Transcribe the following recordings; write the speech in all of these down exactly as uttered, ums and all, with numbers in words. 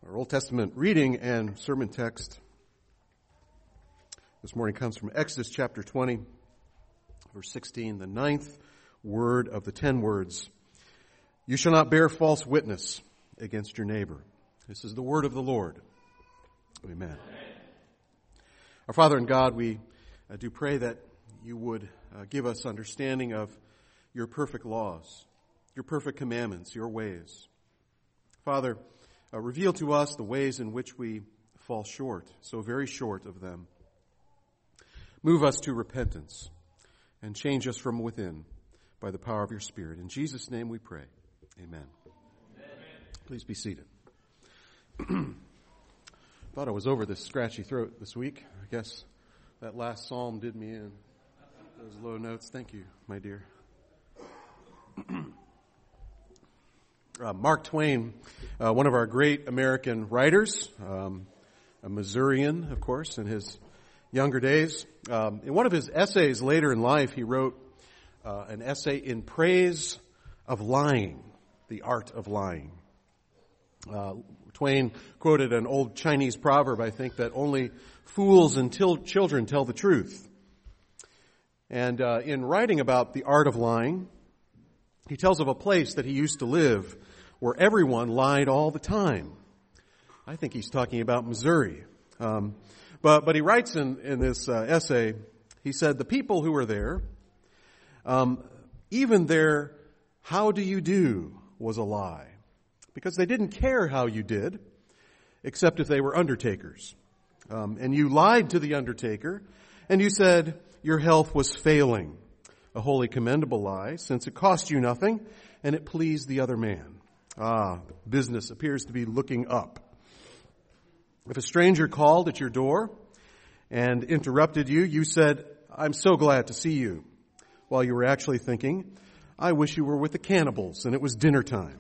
Our Old Testament reading and sermon text this morning comes from Exodus chapter twenty, verse sixteen, the ninth word of the ten words. You shall not bear false witness against your neighbor. This is the word of the Lord. Amen. Amen. Our Father and God, we uh, do pray that you would uh, give us understanding of your perfect laws, your perfect commandments, your ways. Father, Uh, reveal to us the ways in which we fall short, so very short of them. Move us to repentance and change us from within by the power of your Spirit. In Jesus' name we pray. Amen. Amen. Please be seated. Thought I was over this scratchy throat this week. I guess that last psalm did me in. Those low notes. Thank you, my dear. Uh, Mark Twain, uh, one of our great American writers, um, a Missourian, of course, in his younger days. Um, in one of his essays later in life, he wrote uh, an essay in praise of lying, the art of lying. Uh, Twain quoted an old Chinese proverb, I think, that only fools and til- children tell the truth. And uh, in writing about the art of lying, he tells of a place that he used to live where everyone lied all the time. I think he's talking about Missouri. Um, but, but he writes in, in this uh, essay, he said, the people who were there, um, even their how do you do was a lie. Because they didn't care how you did, except if they were undertakers. Um, and you lied to the undertaker, and you said your health was failing. A wholly commendable lie, since it cost you nothing and it pleased the other man. Ah, business appears to be looking up. If a stranger called at your door and interrupted you, you said, I'm so glad to see you, while you were actually thinking, I wish you were with the cannibals and it was dinner time.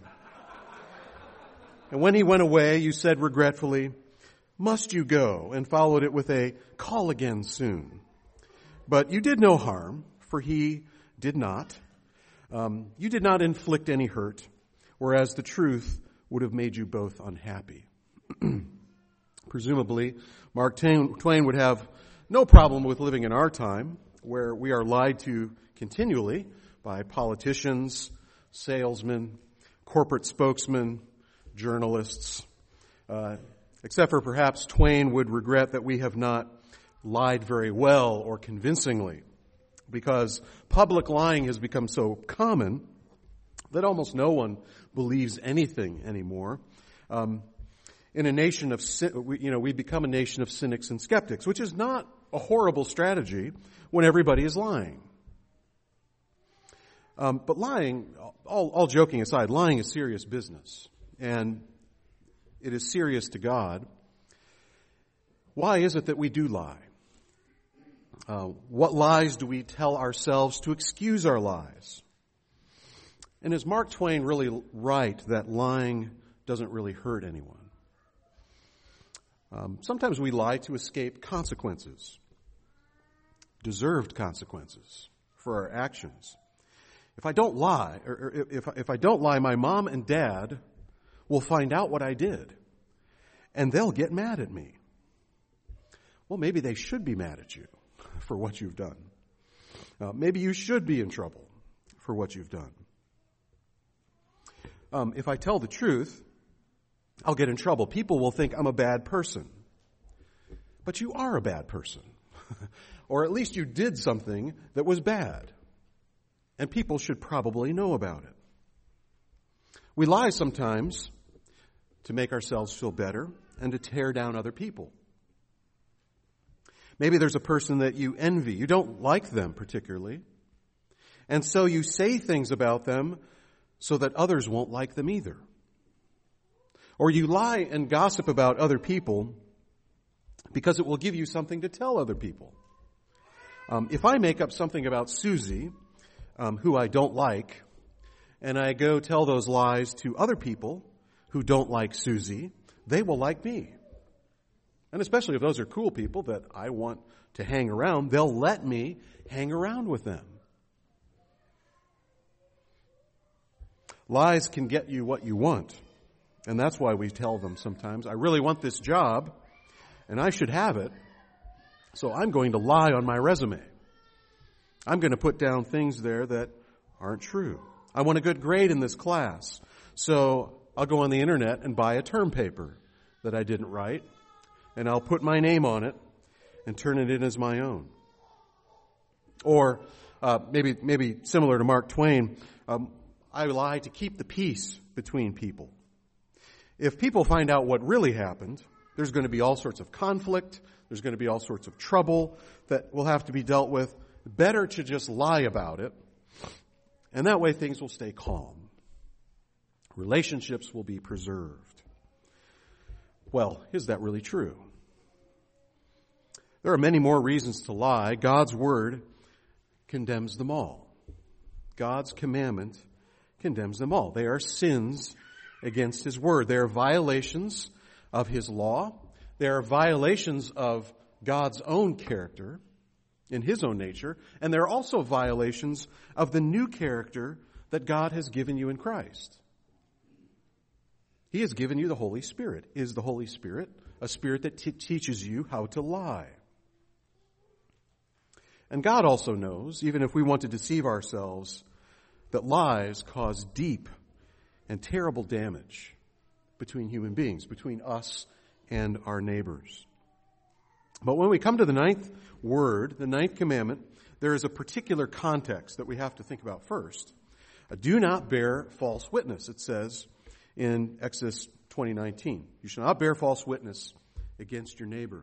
And when he went away, you said regretfully, must you go? And followed it with a call again soon. But you did no harm, for he did not. Um, you did not inflict any hurt, whereas the truth would have made you both unhappy. Presumably, Mark Twain would have no problem with living in our time, where we are lied to continually by politicians, salesmen, corporate spokesmen, journalists, uh, except for perhaps Twain would regret that we have not lied very well or convincingly, because public lying has become so common that almost no one believes anything anymore. Um, in a nation of, you know, we become a nation of cynics and skeptics, which is not a horrible strategy when everybody is lying. Um, but lying, all, all joking aside, lying is serious business, and it is serious to God. Why is it that we do lie? Uh, what lies do we tell ourselves to excuse our lies? And is Mark Twain really right that lying doesn't really hurt anyone? Um, sometimes we lie to escape consequences, deserved consequences for our actions. If I don't lie, or, or if, if I don't lie, my mom and dad will find out what I did, and they'll get mad at me. Well, maybe they should be mad at you for what you've done. Uh, maybe you should be in trouble for what you've done. Um, if I tell the truth, I'll get in trouble. People will think I'm a bad person. But you are a bad person. Or at least you did something that was bad. And people should probably know about it. We lie sometimes to make ourselves feel better and to tear down other people. Maybe there's a person that you envy. You don't like them particularly. And so you say things about them so that others won't like them either. Or you lie and gossip about other people because it will give you something to tell other people. Um, if I make up something about Susie, um, who I don't like, and I go tell those lies to other people who don't like Susie, they will like me. And especially if those are cool people that I want to hang around, they'll let me hang around with them. Lies can get you what you want. And that's why we tell them sometimes, I really want this job, and I should have it, so I'm going to lie on my resume. I'm going to put down things there that aren't true. I want a good grade in this class, so I'll go on the internet and buy a term paper that I didn't write, and I'll put my name on it and turn it in as my own. Or uh, maybe maybe similar to Mark Twain, um, I lie to keep the peace between people. If people find out what really happened, there's going to be all sorts of conflict, there's going to be all sorts of trouble that will have to be dealt with. Better to just lie about it, and that way things will stay calm. Relationships will be preserved. Well, is that really true? There are many more reasons to lie. God's word condemns them all. God's commandment condemns them all. They are sins against His word. They are violations of His law. They are violations of God's own character, in His own nature, and they're also violations of the new character that God has given you in Christ. He has given you the Holy Spirit. Is the Holy Spirit a spirit that t- teaches you how to lie? And God also knows, even if we want to deceive ourselves, that lies cause deep and terrible damage between human beings, between us and our neighbors. But when we come to the ninth word, the ninth commandment, there is a particular context that we have to think about first. Do not bear false witness, it says in Exodus twenty nineteen. You shall not bear false witness against your neighbor.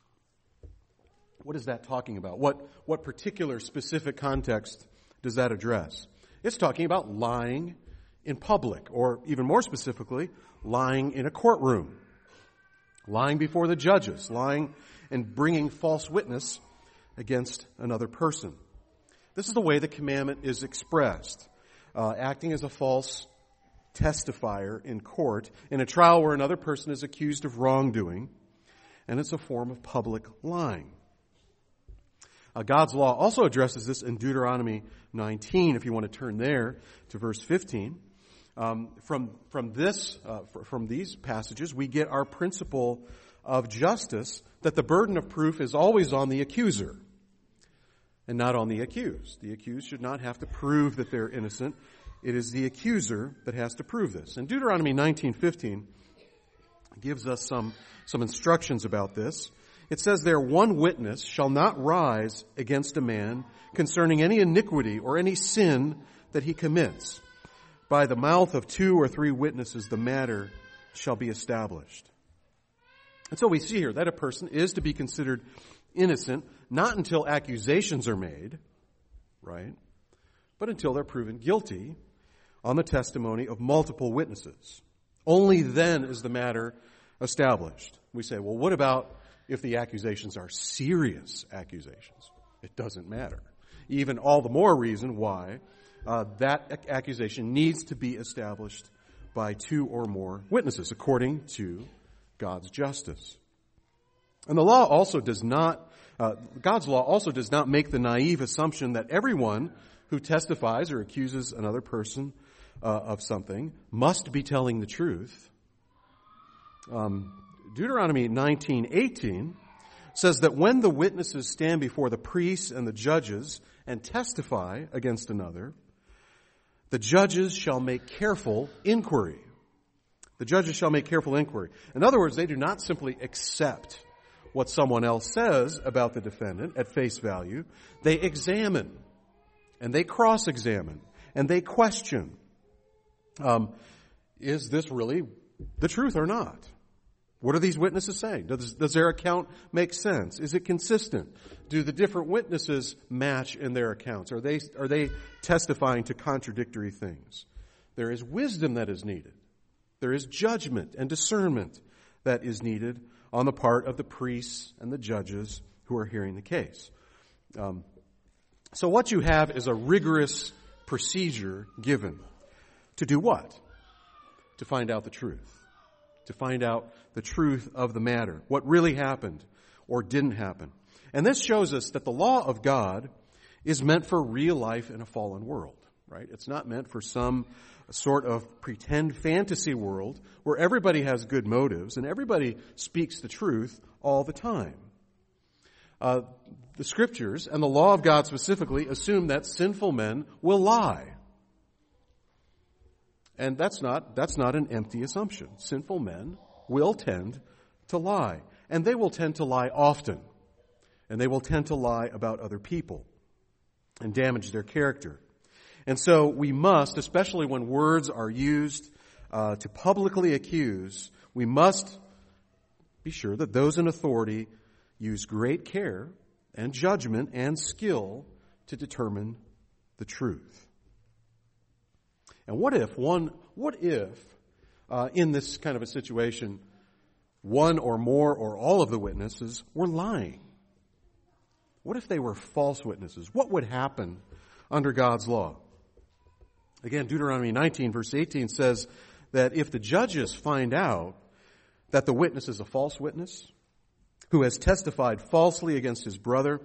What is that talking about? What, what particular specific context does that address? It's talking about lying in public, or even more specifically, lying in a courtroom, lying before the judges, lying and bringing false witness against another person. This is the way the commandment is expressed, uh, acting as a false testifier in court in a trial where another person is accused of wrongdoing, and it's a form of public lying. Uh, God's law also addresses this in Deuteronomy nineteen, if you want to turn there to verse fifteen. Um, from from this uh, from these passages, we get our principle of justice, that the burden of proof is always on the accuser and not on the accused. The accused should not have to prove that they're innocent. It is the accuser that has to prove this. And Deuteronomy nineteen fifteen gives us some, some instructions about this. It says there, one witness shall not rise against a man concerning any iniquity or any sin that he commits. By the mouth of two or three witnesses the matter shall be established. And so we see here that a person is to be considered innocent not until accusations are made, right? But until they're proven guilty on the testimony of multiple witnesses. Only then is the matter established. We say, well, what about if the accusations are serious accusations? It doesn't matter. Even all the more reason why uh, that accusation needs to be established by two or more witnesses, according to God's justice. And the law also does not, uh, God's law also does not make the naive assumption that everyone who testifies or accuses another person uh, of something must be telling the truth. Um, Deuteronomy nineteen eighteen says that when the witnesses stand before the priests and the judges and testify against another, the judges shall make careful inquiry. The judges shall make careful inquiry. In other words, they do not simply accept what someone else says about the defendant at face value. They examine, and they cross-examine, and they question. Um, is this really the truth or not? What are these witnesses saying? Does, does their account make sense? Is it consistent? Do the different witnesses match in their accounts? Are they, are they testifying to contradictory things? There is wisdom that is needed. There is judgment and discernment that is needed on the part of the priests and the judges who are hearing the case. Um, so what you have is a rigorous procedure given. To do what? To find out the truth. To find out the truth of the matter. What really happened or didn't happen. And this shows us that the law of God is meant for real life in a fallen world. Right? It's not meant for some a sort of pretend fantasy world where everybody has good motives and everybody speaks the truth all the time. Uh, the Scriptures and the law of God specifically assume that sinful men will lie. And that's not, that's not an empty assumption. Sinful men will tend to lie. And they will tend to lie often. And they will tend to lie about other people and damage their character. And so we must, especially when words are used uh, to publicly accuse, we must be sure that those in authority use great care and judgment and skill to determine the truth. And what if one, what if uh, in this kind of a situation, one or more or all of the witnesses were lying? What if they were false witnesses? What would happen under God's law? Again, Deuteronomy nineteen, verse eighteen says that if the judges find out that the witness is a false witness, who has testified falsely against his brother,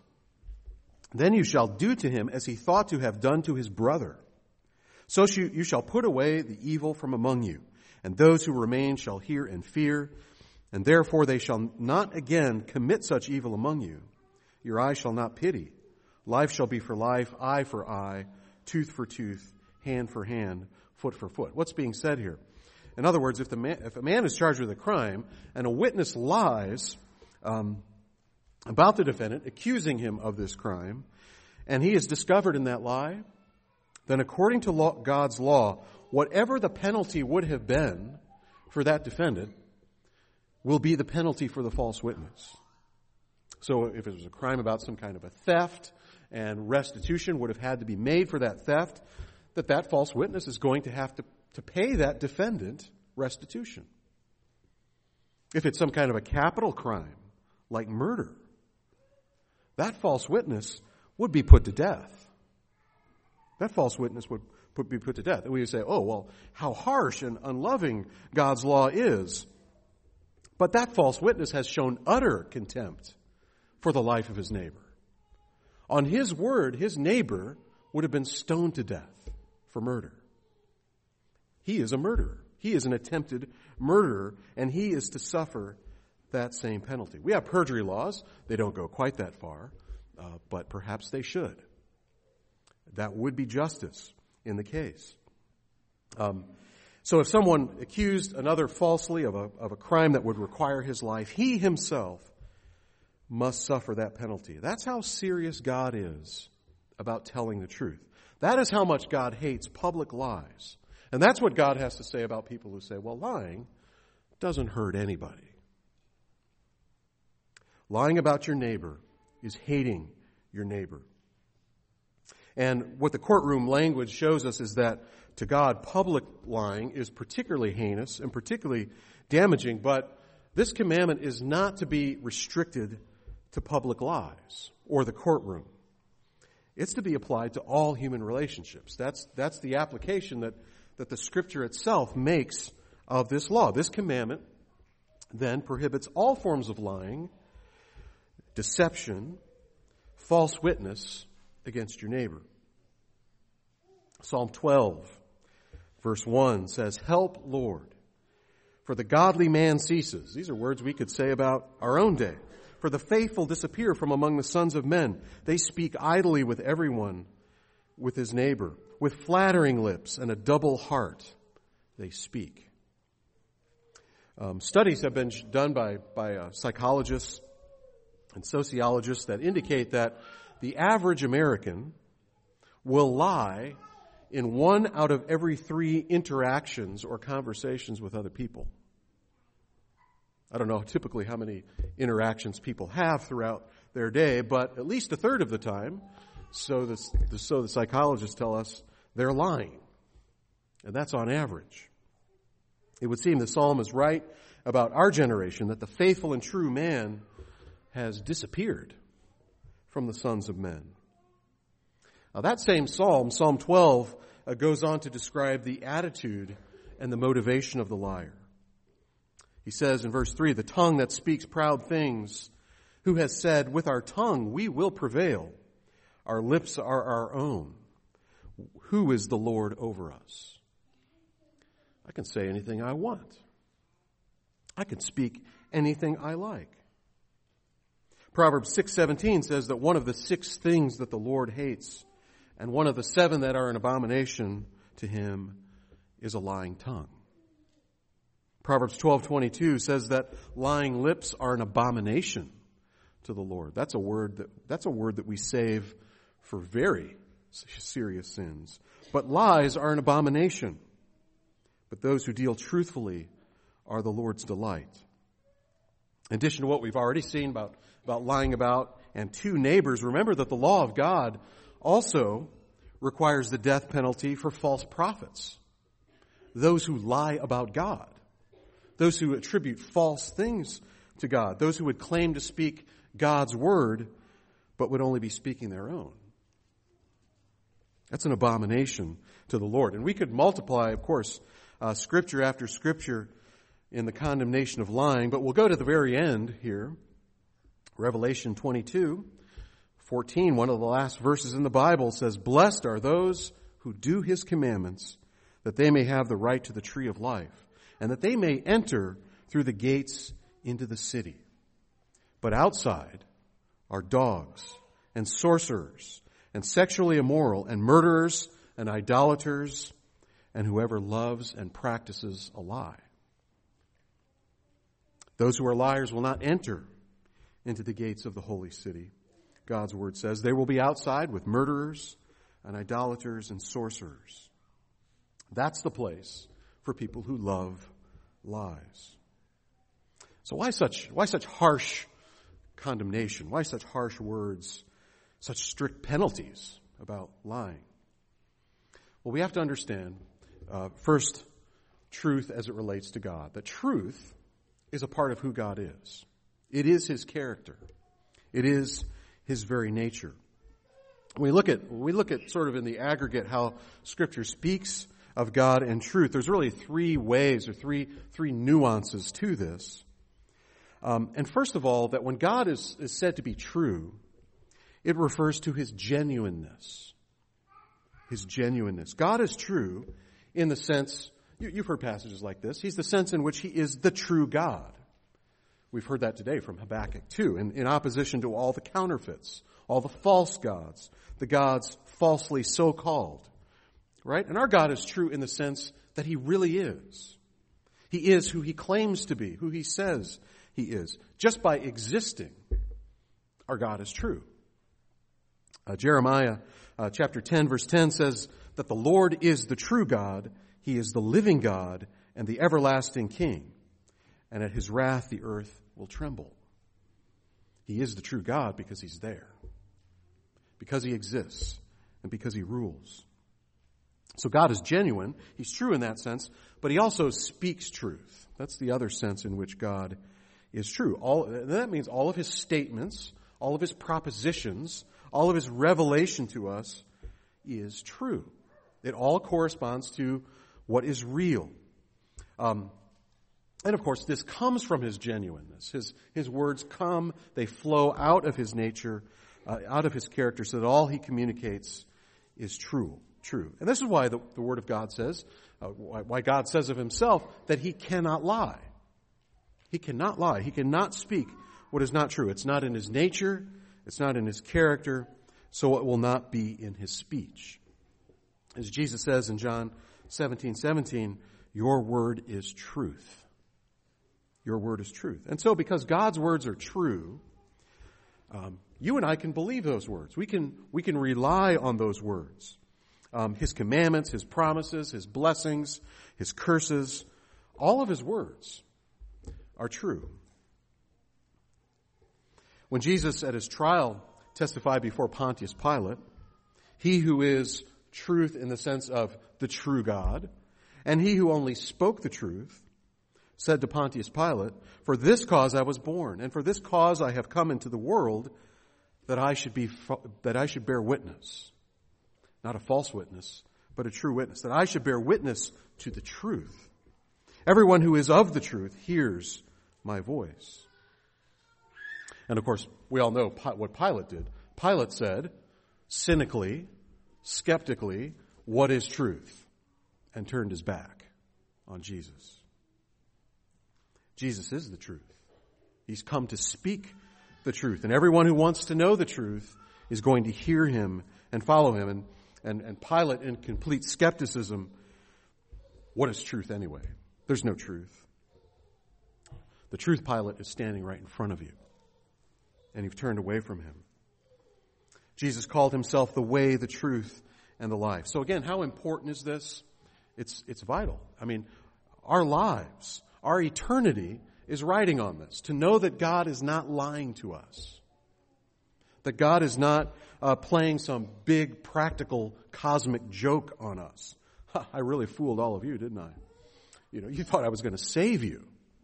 then you shall do to him as he thought to have done to his brother. So you shall put away the evil from among you, and those who remain shall hear and fear, and therefore they shall not again commit such evil among you. Your eye shall not pity. Life shall be for life, eye for eye, tooth for tooth, hand for hand, foot for foot. What's being said here? In other words, if the man, if a man is charged with a crime and a witness lies um, about the defendant, accusing him of this crime, and he is discovered in that lie, then according to law, God's law, whatever the penalty would have been for that defendant will be the penalty for the false witness. So if it was a crime about some kind of a theft and restitution would have had to be made for that theft, that that false witness is going to have to, to pay that defendant restitution. If it's some kind of a capital crime, like murder, that false witness would be put to death. That false witness would put, be put to death. And we would say, oh, well, how harsh and unloving God's law is. But that false witness has shown utter contempt for the life of his neighbor. On his word, his neighbor would have been stoned to death for murder. He is a murderer. He is an attempted murderer, and he is to suffer that same penalty. We have perjury laws. They don't go quite that far, uh, but perhaps they should. That would be justice in the case. Um, so if someone accused another falsely of a, of a crime that would require his life, he himself must suffer that penalty. That's how serious God is about telling the truth. That is how much God hates public lies. And that's what God has to say about people who say, well, lying doesn't hurt anybody. Lying about your neighbor is hating your neighbor. And what the courtroom language shows us is that to God, public lying is particularly heinous and particularly damaging, but this commandment is not to be restricted to public lies or the courtroom. It's to be applied to all human relationships. That's, that's the application that, that the Scripture itself makes of this law. This commandment then prohibits all forms of lying, deception, false witness against your neighbor. Psalm twelve, verse one says, "Help, Lord, for the godly man ceases." These are words we could say about our own day. "For the faithful disappear from among the sons of men. They speak idly with everyone, with his neighbor. With flattering lips and a double heart they speak." Um, studies have been done by, by uh, psychologists and sociologists that indicate that the average American will lie in one out of every three interactions or conversations with other people. I don't know typically how many interactions people have throughout their day, but at least a third of the time, so the, so the psychologists tell us, they're lying. And that's on average. It would seem the psalm is right about our generation, that the faithful and true man has disappeared from the sons of men. Now that same psalm, Psalm twelve, uh, goes on to describe the attitude and the motivation of the liar. He says in verse three, "The tongue that speaks proud things, who has said, with our tongue we will prevail. Our lips are our own. Who is the Lord over us?" I can say anything I want. I can speak anything I like. Proverbs six seventeen says that one of the six things that the Lord hates, and one of the seven that are an abomination to him, is a lying tongue. Proverbs twelve twenty-two says that lying lips are an abomination to the Lord. That's a word that that's a word that we save for very serious sins. But lies are an abomination. But those who deal truthfully are the Lord's delight. In addition to what we've already seen about, about lying about and two neighbors, remember that the law of God also requires the death penalty for false prophets. Those who lie about God. Those who attribute false things to God. Those who would claim to speak God's word, but would only be speaking their own. That's an abomination to the Lord. And we could multiply, of course, uh, scripture after scripture in the condemnation of lying, but we'll go to the very end here. Revelation twenty-two, fourteen, one of the last verses in the Bible says, "Blessed are those who do his commandments, that they may have the right to the tree of life, and that they may enter through the gates into the city. But outside are dogs and sorcerers and sexually immoral and murderers and idolaters and whoever loves and practices a lie. Those who are liars will not enter into the gates of the holy city." God's word says they will be outside with murderers and idolaters and sorcerers. That's the place for people who love lies. So why such, why such harsh condemnation? Why such harsh words, such strict penalties about lying? Well, we have to understand, uh, first, truth as it relates to God. That truth is a part of who God is. It is his character. It is his very nature. When we look at, when we look at sort of in the aggregate how Scripture speaks of God and truth, there's really three ways or three, three nuances to this. Um, and first of all, that when God is, is said to be true, it refers to his genuineness. His genuineness. God is true in the sense, you, you've heard passages like this, he's the sense in which he is the true God. We've heard that today from Habakkuk two, in, in opposition to all the counterfeits, all the false gods, the gods falsely so-called. Right? And our God is true in the sense that he really is. He is who he claims to be, who he says he is. Just by existing, our God is true. Uh, Jeremiah uh, chapter ten, verse ten says that the Lord is the true God. He is the living God and the everlasting King. And at his wrath, the earth will tremble. He is the true God because he's there, because he exists, and because he rules. So God is genuine. He's true in that sense, but he also speaks truth. That's the other sense in which God is true. All, that means all of his statements, all of his propositions, all of his revelation to us is true. It all corresponds to what is real. Um, and of course, this comes from his genuineness. His, his words come, they flow out of his nature, uh, out of his character, so that all he communicates is true. True. And this is why the, the Word of God says, uh, why, why God says of himself that he cannot lie. He cannot lie. He cannot speak what is not true. It's not in his nature. It's not in his character. So it will not be in his speech. As Jesus says in John seventeen seventeen, your word is truth. Your word is truth. And so because God's words are true, um, you and I can believe those words. We can, we can rely on those words. Um, his commandments, his promises, his blessings, his curses, all of his words are true. When Jesus at his trial testified before Pontius Pilate, he who is truth in the sense of the true God, and he who only spoke the truth, said to Pontius Pilate, "For this cause I was born, and for this cause I have come into the world, that I should be that I should bear witness." Not a false witness, but a true witness. That I should bear witness to the truth. Everyone who is of the truth hears my voice. And of course, we all know what Pilate did. Pilate said, cynically, skeptically, what is truth? And turned his back. on Jesus. Jesus is the truth. He's come to speak the truth. And everyone who wants to know the truth is going to hear him and follow him. And, and, and Pilate, in complete skepticism, what is truth anyway? There's no truth. The truth, Pilate, is standing right in front of you. And you've turned away from him. Jesus called himself the way, the truth, and the life. So again, how important is this? It's, it's vital. I mean, our lives, our eternity is riding on this. To know that God is not lying to us. That God is not uh, playing some big, practical, cosmic joke on us. Ha, I really fooled all of you, didn't I? You know, you thought I was going to save you.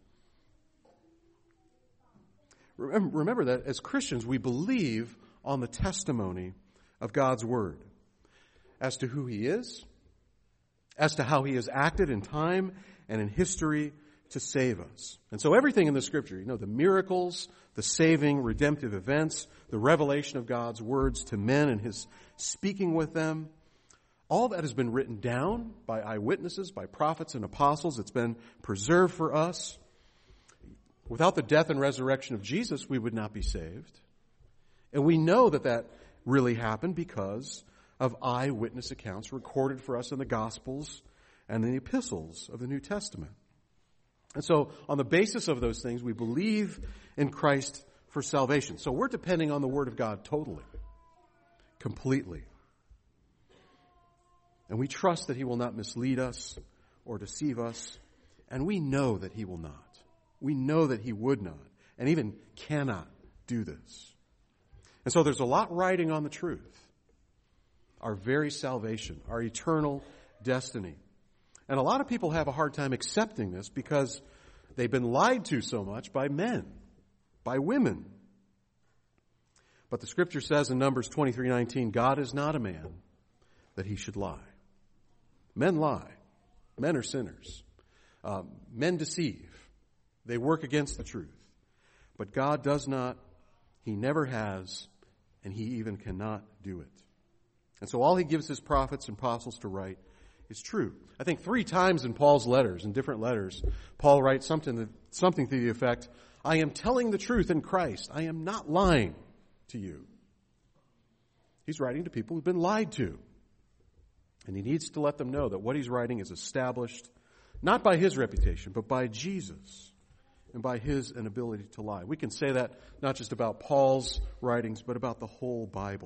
Remember, remember that as Christians, we believe on the testimony of God's Word as to who He is, as to how He has acted in time and in history to save us. And so everything in the Scripture, you know, the miracles, the saving, redemptive events, the revelation of God's words to men and His speaking with them, all that has been written down by eyewitnesses, by prophets and apostles. It's been preserved for us. Without the death and resurrection of Jesus, we would not be saved. And we know that that really happened because of eyewitness accounts recorded for us in the Gospels and the epistles of the New Testament. And so, on the basis of those things, we believe in Christ for salvation. So we're depending on the Word of God totally, completely. And we trust that He will not mislead us or deceive us. And we know that He will not. We know that He would not, and even cannot do this. And so there's a lot riding on the truth. Our very salvation, our eternal destiny. And a lot of people have a hard time accepting this because they've been lied to so much by men, by women. But the Scripture says in Numbers twenty-three nineteen, God is not a man that He should lie. Men lie. Men are sinners. Uh, men deceive. They work against the truth. But God does not, He never has, and He even cannot do it. And so all He gives His prophets and apostles to write is true. I think three times in Paul's letters, in different letters, Paul writes something, that, something to the effect, I am telling the truth in Christ. I am not lying to you. He's writing to people who've been lied to. And he needs to let them know that what he's writing is established not by his reputation, but by Jesus and by his inability to lie. We can say that not just about Paul's writings, but about the whole Bible.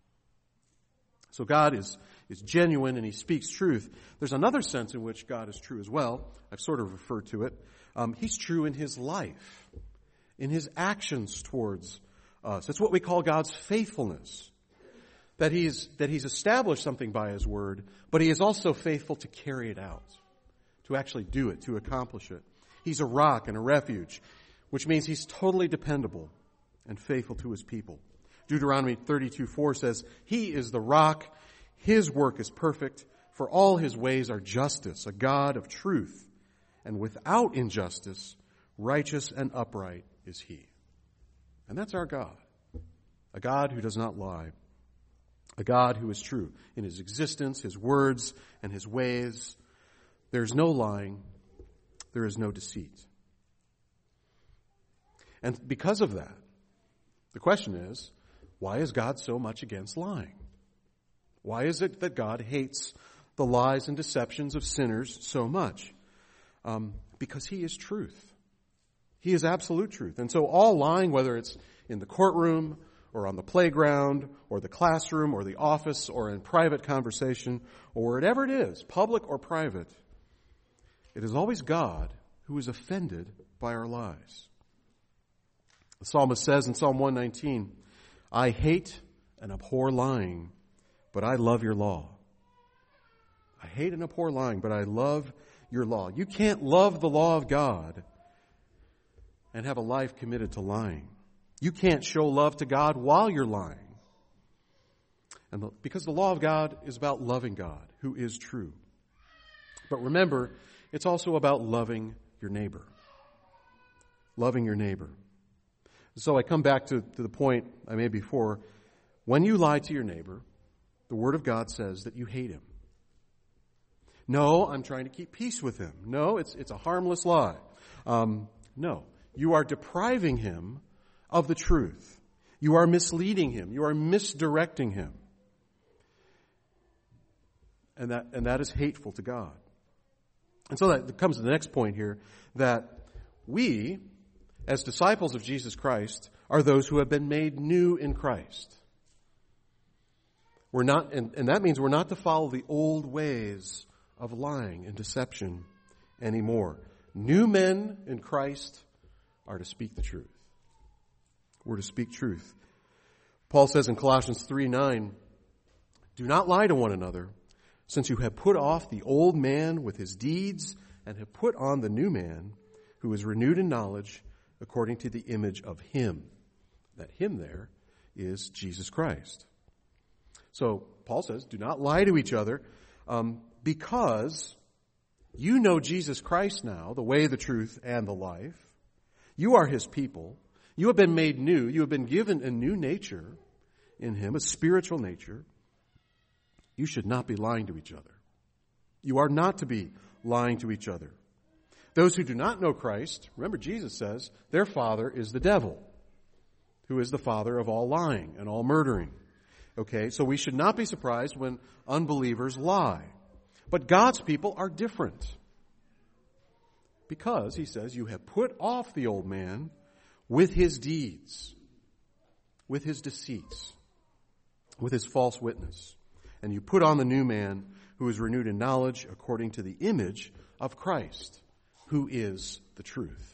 So God is, is genuine and He speaks truth. There's another sense in which God is true as well. I've sort of referred to it. Um, he's true in His life, in His actions towards us. It's what we call God's faithfulness. That he's, that he's established something by His Word, but He is also faithful to carry it out, to actually do it, to accomplish it. He's a rock and a refuge, which means He's totally dependable and faithful to His people. Deuteronomy thirty-two four says, He is the rock, His work is perfect, for all His ways are justice, a God of truth, and without injustice, righteous and upright is He. And that's our God, a God who does not lie. A God who is true in His existence, His words, and His ways. There's no lying. There is no deceit. And because of that, the question is, why is God so much against lying? Why is it that God hates the lies and deceptions of sinners so much? Um, because He is truth. He is absolute truth. And so all lying, whether it's in the courtroom, or on the playground, or the classroom, or the office, or in private conversation, or wherever it is, public or private, it is always God who is offended by our lies. The psalmist says in Psalm one nineteen, I hate and abhor lying, but I love your law. I hate and abhor lying, but I love your law. You can't love the law of God and have a life committed to lying. You can't show love to God while you're lying. And the, because the law of God is about loving God, who is true. But remember, it's also about loving your neighbor. Loving your neighbor. So I come back to, to the point I made before. When you lie to your neighbor, the Word of God says that you hate him. No, I'm trying to keep peace with him. No, it's, it's a harmless lie. Um, no, you are depriving him of the truth. You are misleading him. You are misdirecting him. And that, and that is hateful to God. And so that comes to the next point here, that we, as disciples of Jesus Christ, are those who have been made new in Christ. We're not, and, and that means we're not to follow the old ways of lying and deception anymore. New men in Christ are to speak the truth. We're to speak truth. Paul says in Colossians three nine, do not lie to one another, since you have put off the old man with his deeds and have put on the new man, who is renewed in knowledge according to the image of him. That him there is Jesus Christ. So Paul says, do not lie to each other, um, because you know Jesus Christ now, the way, the truth, and the life. You are his people. You have been made new. You have been given a new nature in him, a spiritual nature. You should not be lying to each other. You are not to be lying to each other. Those who do not know Christ, remember Jesus says, their father is the devil, who is the father of all lying and all murdering. Okay, so we should not be surprised when unbelievers lie. But God's people are different. Because, he says, you have put off the old man with his deeds, with his deceits, with his false witness. And you put on the new man who is renewed in knowledge according to the image of Christ, who is the truth.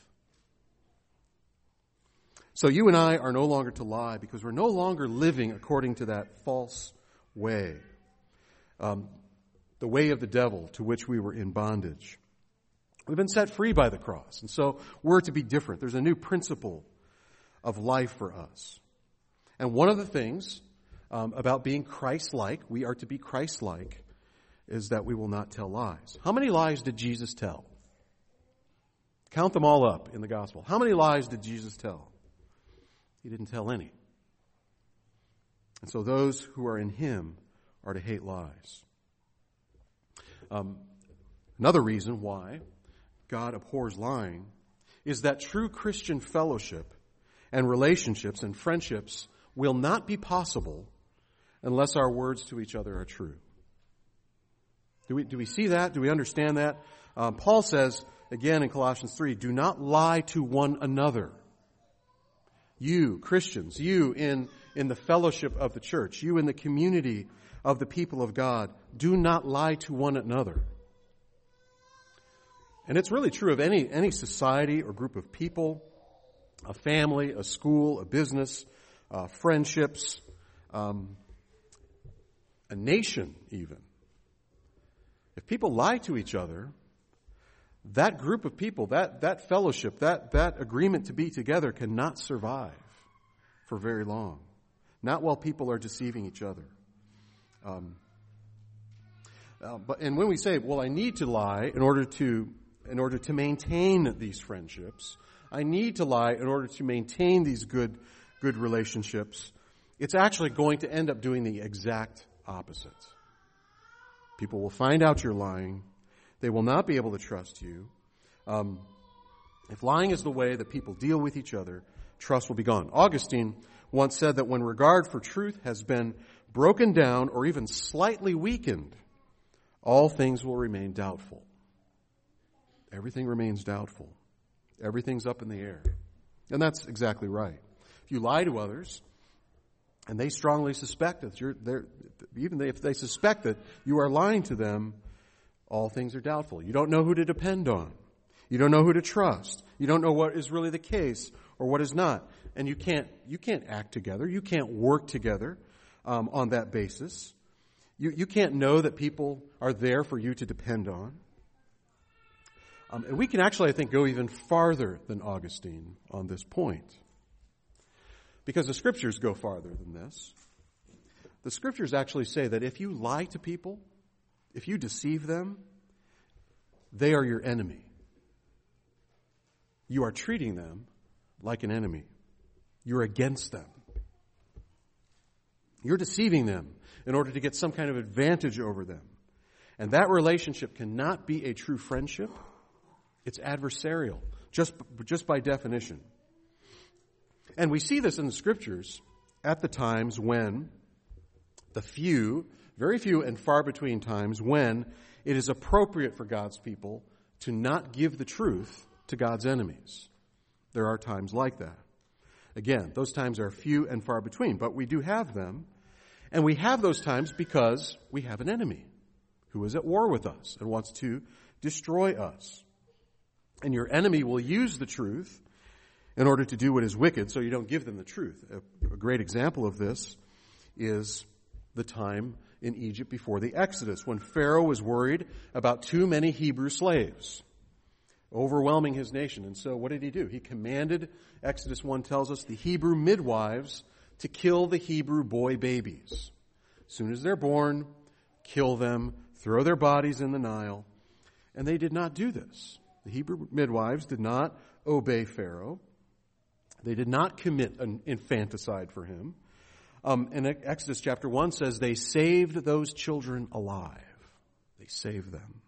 So you and I are no longer to lie because we're no longer living according to that false way, um, the way of the devil to which we were in bondage. We've been set free by the cross, and so we're to be different. There's a new principle of life for us. And one of the things um, about being Christ-like, we are to be Christ-like, is that we will not tell lies. How many lies did Jesus tell? Count them all up in the gospel. How many lies did Jesus tell? He didn't tell any. And so those who are in him are to hate lies. Um, another reason why God abhors lying is that true Christian fellowship and relationships and friendships will not be possible unless our words to each other are true. Do we, do we see that? Do we understand that? Um, Paul says, again in Colossians three, do not lie to one another. You, Christians, you in, in the fellowship of the church, you in the community of the people of God, do not lie to one another. And it's really true of any, any society or group of people, a family, a school, a business, uh, friendships, um, a nation even. If people lie to each other, that group of people, that, that fellowship, that, that agreement to be together cannot survive for very long. Not while people are deceiving each other. Um, uh, but and when we say, well, I need to lie in order to in order to maintain these friendships, I need to lie in order to maintain these good good relationships, it's actually going to end up doing the exact opposite. People will find out you're lying. They will not be able to trust you. Um, if lying is the way that people deal with each other, trust will be gone. Augustine once said that when regard for truth has been broken down or even slightly weakened, all things will remain doubtful. Everything remains doubtful. Everything's up in the air. And that's exactly right. If you lie to others, and they strongly suspect that you're, they're, even if they suspect that you are lying to them, all things are doubtful. You don't know who to depend on. You don't know who to trust. You don't know what is really the case or what is not. And you can't, you can't act together. You can't work together um, on that basis. You, you can't know that people are there for you to depend on. Um, and we can actually, I think, go even farther than Augustine on this point. Because the Scriptures go farther than this. The Scriptures actually say that if you lie to people, if you deceive them, they are your enemy. You are treating them like an enemy. You're against them. You're deceiving them in order to get some kind of advantage over them. And that relationship cannot be a true friendship. It's adversarial, just, just by definition. And we see this in the Scriptures at the times when the few, very few and far between times when it is appropriate for God's people to not give the truth to God's enemies. There are times like that. Again, those times are few and far between, but we do have them. And we have those times because we have an enemy who is at war with us and wants to destroy us. And your enemy will use the truth in order to do what is wicked, so you don't give them the truth. A, a great example of this is the time in Egypt before the Exodus, when Pharaoh was worried about too many Hebrew slaves overwhelming his nation. And so what did he do? He commanded, Exodus one tells us, the Hebrew midwives to kill the Hebrew boy babies. As soon as they're born, kill them, throw their bodies in the Nile. And they did not do this. The Hebrew midwives did not obey Pharaoh. They did not commit an infanticide for him. Um, and Exodus chapter one says they saved those children alive. They saved them.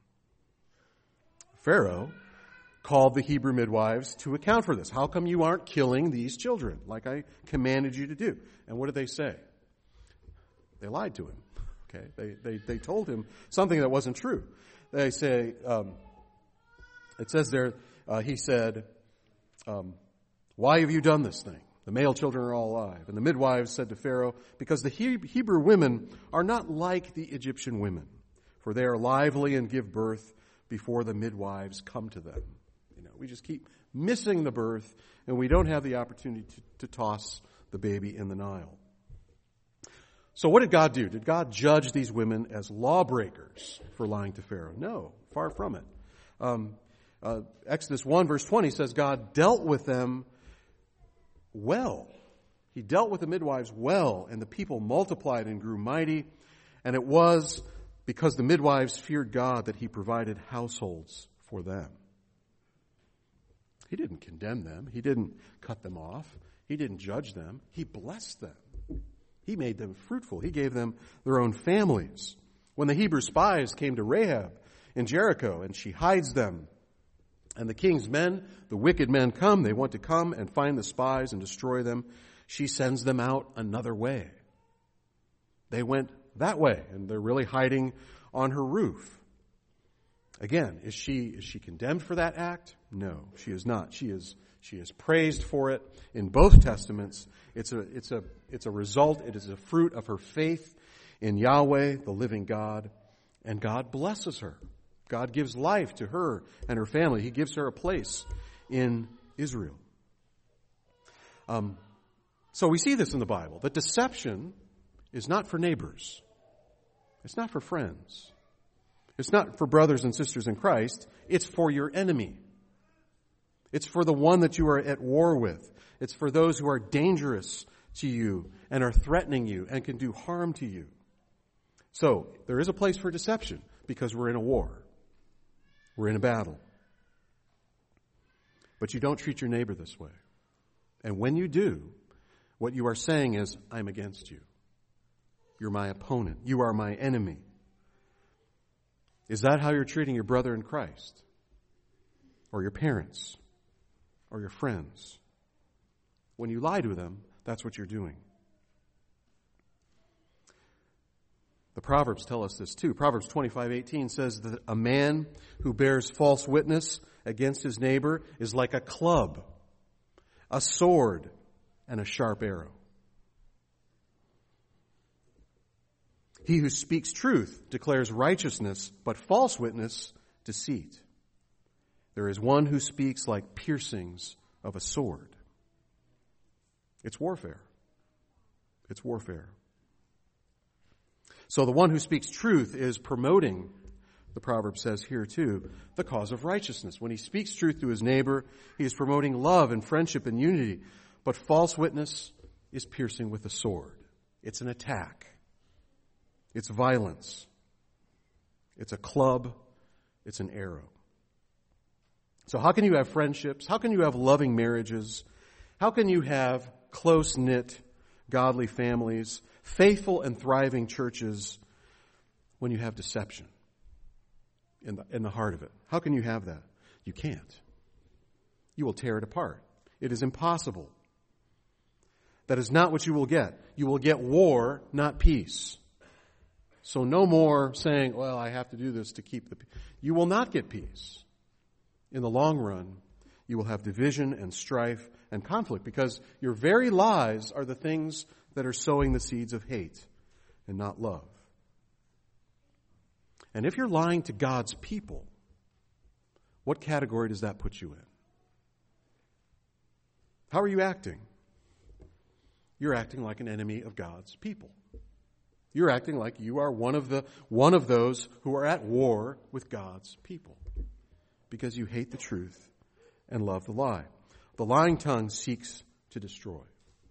Pharaoh called the Hebrew midwives to account for this. How come you aren't killing these children like I commanded you to do? And what did they say? They lied to him. Okay, they they, they told him something that wasn't true. They say, um, it says there, uh, he said, um, why have you done this thing? The male children are all alive. And the midwives said to Pharaoh, because the Hebrew women are not like the Egyptian women, for they are lively and give birth before the midwives come to them. You know, we just keep missing the birth, and we don't have the opportunity to, to toss the baby in the Nile. So what did God do? Did God judge these women as lawbreakers for lying to Pharaoh? No, far from it. Um, uh, Exodus one verse twenty says God dealt with them well. He dealt with the midwives well, and the people multiplied and grew mighty. And it was because the midwives feared God that he provided households for them. He didn't condemn them. He didn't cut them off. He didn't judge them. He blessed them. He made them fruitful. He gave them their own families. When the Hebrew spies came to Rahab in Jericho, and she hides them, and the king's men, the wicked men, come. They want to come and find the spies and destroy them. She sends them out another way. They went that way, and they're really hiding on her roof. Again, is she is she condemned for that act? No, she is not. She is she is praised for it in both testaments. It's a it's a it's a result. It is a fruit of her faith in Yahweh, the living God, and God blesses her. God gives life to her and her family. He gives her a place in Israel. Um, so we see this in the Bible, that deception is not for neighbors. It's not for friends. It's not for brothers and sisters in Christ. It's for your enemy. It's for the one that you are at war with. It's for those who are dangerous to you and are threatening you and can do harm to you. So there is a place for deception because we're in a war. We're in a battle. But you don't treat your neighbor this way. And when you do, what you are saying is, I'm against you. You're my opponent. You are my enemy. Is that how you're treating your brother in Christ? Or your parents? Or your friends? When you lie to them, that's what you're doing. The Proverbs tell us this too. Proverbs twenty-five eighteen says that a man who bears false witness against his neighbor is like a club, a sword, and a sharp arrow. He who speaks truth declares righteousness, but false witness, deceit. There is one who speaks like piercings of a sword. It's warfare. It's warfare. So the one who speaks truth is promoting, the proverb says here too, the cause of righteousness. When he speaks truth to his neighbor, he is promoting love and friendship and unity. But false witness is piercing with a sword. It's an attack. It's violence. It's a club. It's an arrow. So how can you have friendships? How can you have loving marriages? How can you have close-knit, godly families, faithful and thriving churches when you have deception? in the, in the heart of it. How can you have that? You can't. You will tear it apart. It is impossible. That is not what you will get. You will get war, not peace. So no more saying, well, I have to do this to keep the peace. You will not get peace. In the long run, you will have division and strife and conflict because your very lies are the things that are sowing the seeds of hate and not love. And if you're lying to God's people, what category does that put you in? How are you acting? You're acting like an enemy of God's people. You're acting like you are one of the one of those who are at war with God's people because you hate the truth and love the lie. The lying tongue seeks to destroy.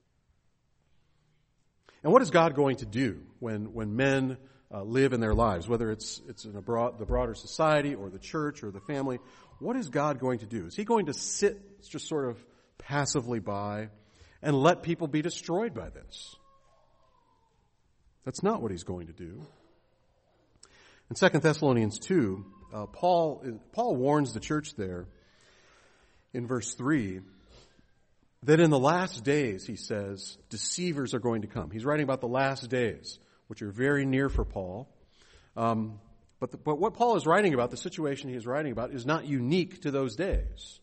And what is God going to do when when men uh, live in their lives, whether it's it's in a broad, the broader society or the church or the family? What is God going to do? Is he going to sit just sort of passively by and let people be destroyed by this? That's not what he's going to do. In Second Thessalonians two, uh, Paul Paul warns the church there in verse three that in the last days, he says, deceivers are going to come. He's writing about the last days, which are very near for Paul. Um, but, the, but what Paul is writing about, the situation he is writing about, is not unique to those days.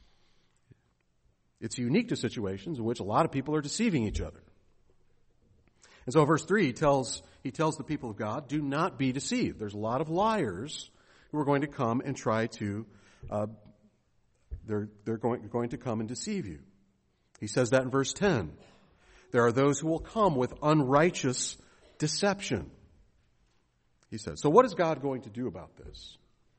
It's unique to situations in which a lot of people are deceiving each other. And so verse three, he tells, he tells the people of God, do not be deceived. There's a lot of liars who are going to come and try to, uh, they're, they're going, going to come and deceive you. He says that in verse ten. There are those who will come with unrighteous deception. He says. So what is God going to do about this?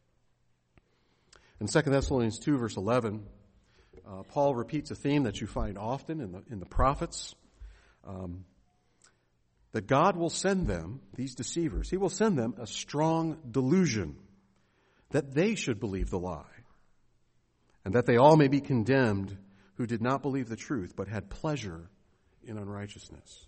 In Second Thessalonians two, verse eleven, uh, Paul repeats a theme that you find often in the, in the prophets. Um, that God will send them, these deceivers, he will send them a strong delusion that they should believe the lie, and that they all may be condemned who did not believe the truth, but had pleasure in unrighteousness.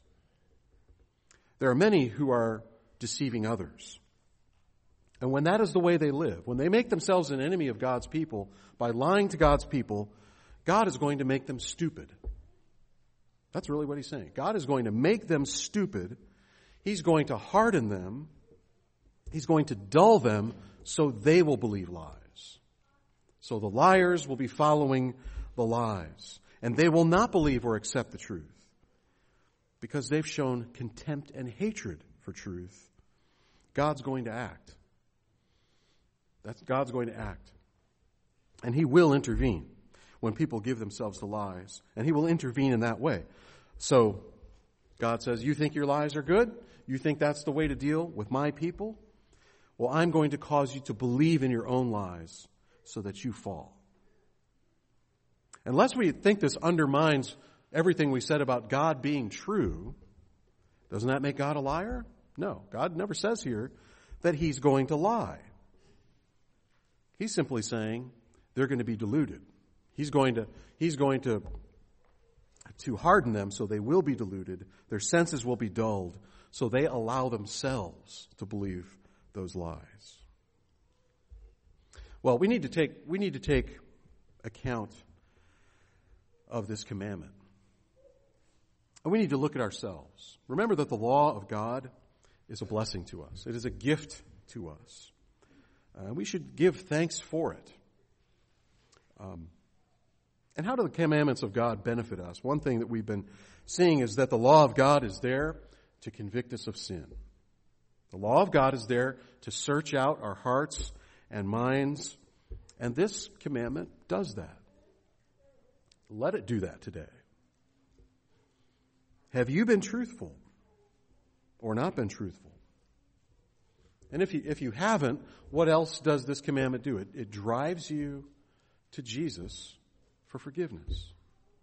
There are many who are deceiving others. And when that is the way they live, when they make themselves an enemy of God's people by lying to God's people, God is going to make them stupid. That's really what he's saying. God is going to make them stupid. He's going to harden them. He's going to dull them so they will believe lies. So the liars will be following the lies, and they will not believe or accept the truth because they've shown contempt and hatred for truth. God's going to act. That's God's going to act. And he will intervene when people give themselves to lies, and he will intervene in that way. So God says, you think your lies are good? You think that's the way to deal with my people? Well, I'm going to cause you to believe in your own lies so that you fall. Unless we think this undermines everything we said about God being true, doesn't that make God a liar? No, God never says here that he's going to lie. He's simply saying they're going to be deluded. He's going to, he's going to, to harden them so they will be deluded. Their senses will be dulled so they allow themselves to believe those lies. Well, we need to take, we need to take account of this commandment. And we need to look at ourselves. Remember that the law of God is a blessing to us. It is a gift to us. And uh, we should give thanks for it. Um, and how do the commandments of God benefit us? One thing that we've been seeing is that the law of God is there to convict us of sin. The law of God is there to search out our hearts and minds. And this commandment does that. Let it do that today. Have you been truthful or not been truthful? And if you, if you haven't, what else does this commandment do? It, it drives you to Jesus for forgiveness.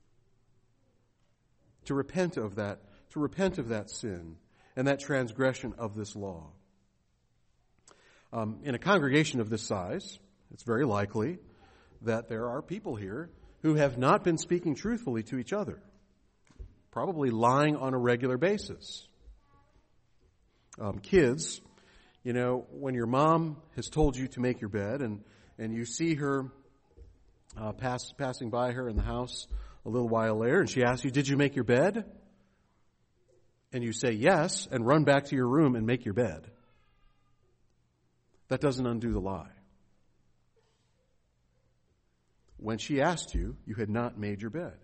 To repent of that, to repent of that sin and that transgression of this law. Um, in a congregation of this size, it's very likely that there are people here who have not been speaking truthfully to each other, probably lying on a regular basis. Um, kids, You know, when your mom has told you to make your bed and, and you see her uh, pass, passing by her in the house a little while later and she asks you, did you make your bed? And you say yes and run back to your room and make your bed. That doesn't undo the lie. When she asked you, you had not made your bed.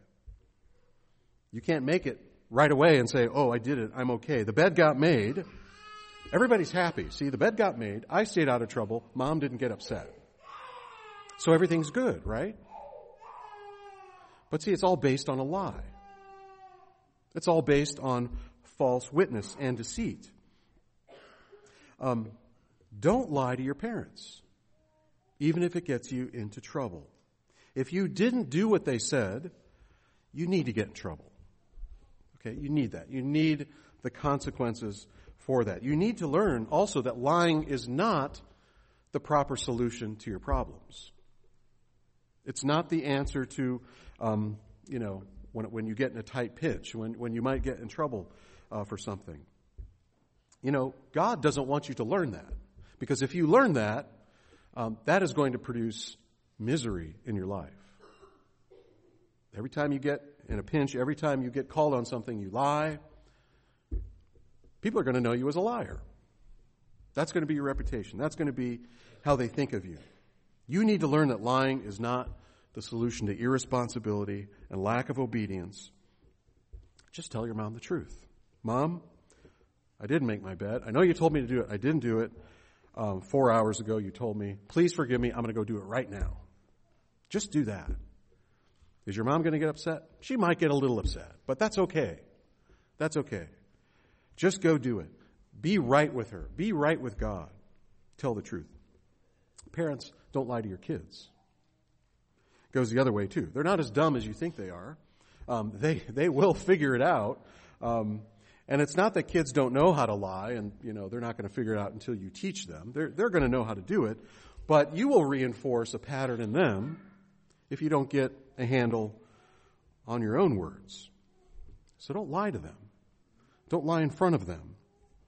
You can't make it right away and say, oh, I did it, I'm okay. The bed got made. Everybody's happy. See, the bed got made. I stayed out of trouble. Mom didn't get upset. So everything's good, right? But see, it's all based on a lie. It's all based on false witness and deceit. Um, don't lie to your parents, even if it gets you into trouble. If you didn't do what they said, you need to get in trouble. Okay, you need that. You need the consequences for that. You need to learn also that lying is not the proper solution to your problems. It's not the answer to, um, you know, when when you get in a tight pinch, when, when you might get in trouble uh, for something. You know, God doesn't want you to learn that. Because if you learn that, um, that is going to produce misery in your life. Every time you get in a pinch, every time you get called on something, you lie. People are going to know you as a liar. That's going to be your reputation. That's going to be how they think of you. You need to learn that lying is not the solution to irresponsibility and lack of obedience. Just tell your mom the truth. Mom, I didn't make my bed. I know you told me to do it. I didn't do it. Um, four hours ago you told me, please forgive me. I'm going to go do it right now. Just do that. Is your mom going to get upset? She might get a little upset, but that's okay. That's okay. Just go do it. Be right with her. Be right with God. Tell the truth. Parents, don't lie to your kids. It goes the other way too. They're not as dumb as you think they are. Um, they they will figure it out. Um, and it's not that kids don't know how to lie, and you know they're not going to figure it out until you teach them. They're they're going to know how to do it, but you will reinforce a pattern in them if you don't get a handle on your own words. So don't lie to them. Don't lie in front of them.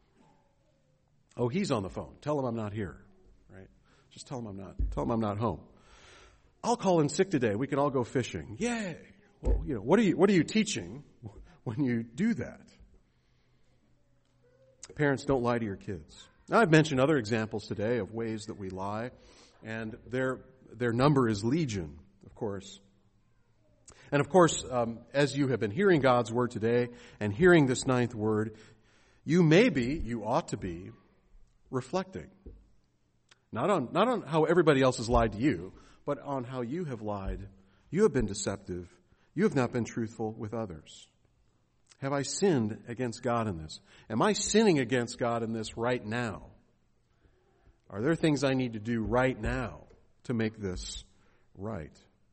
Oh, he's on the phone. Tell him I'm not here. Right? Just tell him I'm not. Tell him I'm not home. I'll call in sick today. We can all go fishing. Yay! Well, you know, what are you what are you teaching when you do that? Parents, don't lie to your kids. Now, I've mentioned other examples today of ways that we lie, and their their number is legion, of course. And of course, um, as you have been hearing God's word today and hearing this ninth word, you may be, you ought to be, reflecting. Not on not on how everybody else has lied to you, but on how you have lied. You have been deceptive. You have not been truthful with others. Have I sinned against God in this? Am I sinning against God in this right now? Are there things I need to do right now to make this right?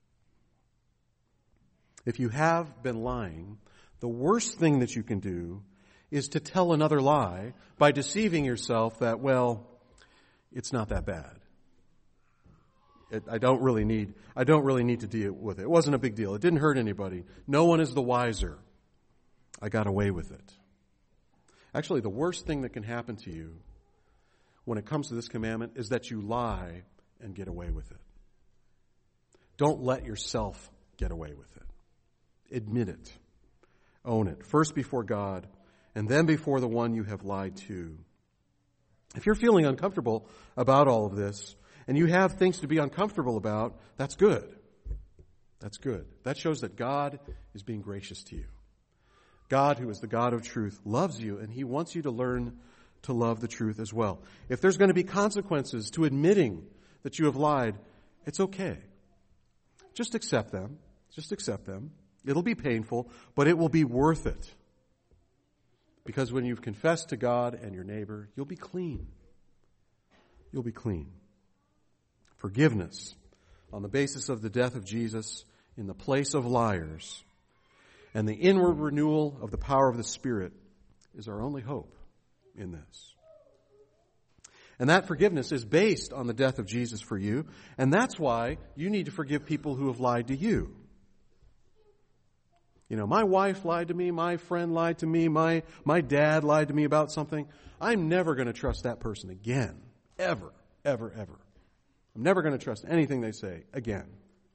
If you have been lying, the worst thing that you can do is to tell another lie by deceiving yourself that, well, it's not that bad. It, I don't really need, I don't really need to deal with it. It wasn't a big deal. It didn't hurt anybody. No one is the wiser. I got away with it. Actually, the worst thing that can happen to you when it comes to this commandment is that you lie and get away with it. Don't let yourself get away with it. Admit it. Own it. First before God, and then before the one you have lied to. If you're feeling uncomfortable about all of this, and you have things to be uncomfortable about, that's good. That's good. That shows that God is being gracious to you. God, who is the God of truth, loves you, and He wants you to learn to love the truth as well. If there's going to be consequences to admitting that you have lied, it's okay. Just accept them. Just accept them. It'll be painful, but it will be worth it. Because when you've confessed to God and your neighbor, you'll be clean. You'll be clean. Forgiveness on the basis of the death of Jesus in the place of liars and the inward renewal of the power of the Spirit is our only hope in this. And that forgiveness is based on the death of Jesus for you, and that's why you need to forgive people who have lied to you. You know, my wife lied to me, my friend lied to me, my, my dad lied to me about something. I'm never going to trust that person again. Ever, ever, ever. I'm never going to trust anything they say again.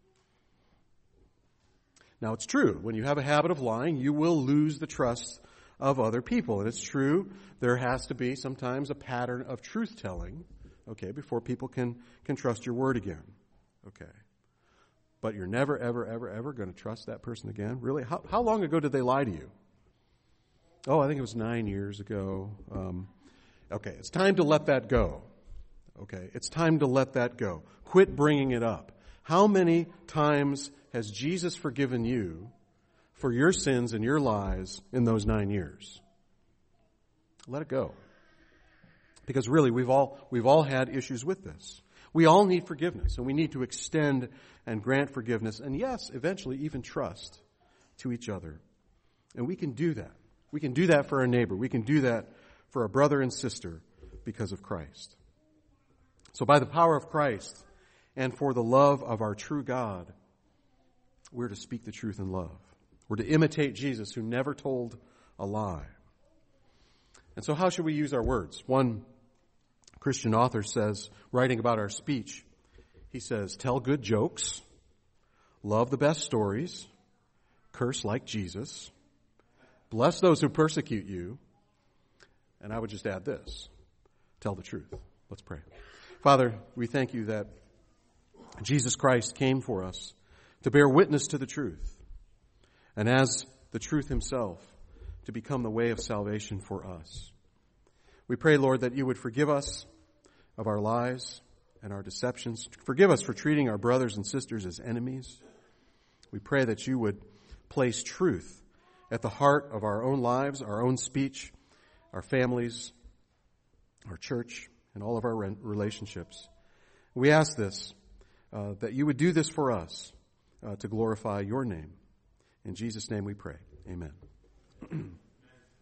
Now, it's true. When you have a habit of lying, you will lose the trust of other people. And it's true, there has to be sometimes a pattern of truth-telling, okay, before people can, can trust your word again. Okay. But you're never, ever, ever, ever going to trust that person again? Really? How, how long ago did they lie to you? Oh, I think it was nine years ago. Um, okay, it's time to let that go. Okay, it's time to let that go. Quit bringing it up. How many times has Jesus forgiven you for your sins and your lies in those nine years? Let it go. Because really, we've all, we've all had issues with this. We all need forgiveness, and we need to extend and grant forgiveness, and yes, eventually even trust to each other. And we can do that. We can do that for our neighbor. We can do that for our brother and sister because of Christ. So by the power of Christ and for the love of our true God, we're to speak the truth in love. We're to imitate Jesus, who never told a lie. And so how should we use our words? One Christian author says, writing about our speech, he says, tell good jokes, love the best stories, curse like Jesus, bless those who persecute you, and I would just add this, tell the truth. Let's pray. Father, we thank you that Jesus Christ came for us to bear witness to the truth, and as the truth himself, to become the way of salvation for us. We pray, Lord, that you would forgive us of our lies and our deceptions. Forgive us for treating our brothers and sisters as enemies. We pray that you would place truth at the heart of our own lives, our own speech, our families, our church, and all of our relationships. We ask this, uh, that you would do this for us uh, to glorify your name. In Jesus' name we pray. Amen.